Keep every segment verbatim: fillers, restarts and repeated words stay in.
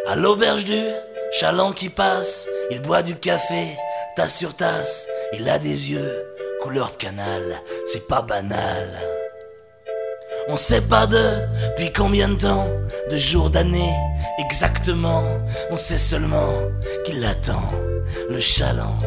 À l'auberge du chaland qui passe, il boit du café, tasse sur tasse. Il a des yeux couleur de canal, c'est pas banal. On sait pas depuis combien de temps, de jours, d'années, exactement. On sait seulement qu'il attend le chaland.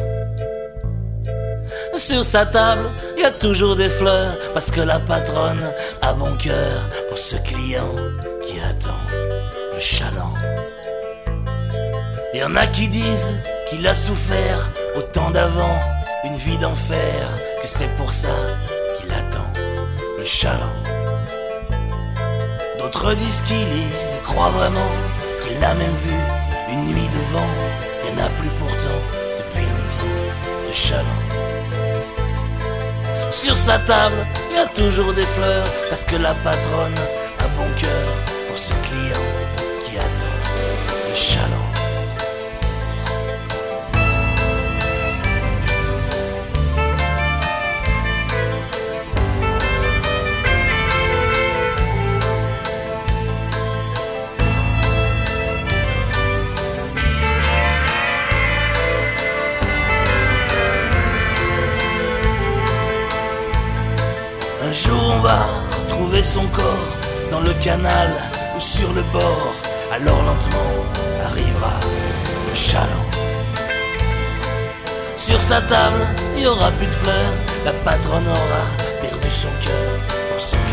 Sur sa table, y a toujours des fleurs, parce que la patronne a bon cœur pour ce client qui attend le chaland. Y en a qui disent qu'il a souffert autant d'avant, une vie d'enfer, que c'est pour ça qu'il attend le chaland. D'autres disent qu'il y croit vraiment, qu'il l'a même vu une nuit de vent. Y en a plus pourtant depuis longtemps de chaland. Sur sa table, y a toujours des fleurs, parce que la patronne a bon cœur pour ce client qui attend le chaland. Un jour on va retrouver son corps dans le canal ou sur le bord. Alors lentement arrivera le chaland. Sur sa table, il y aura plus de fleurs. La patronne aura perdu son cœur pour ce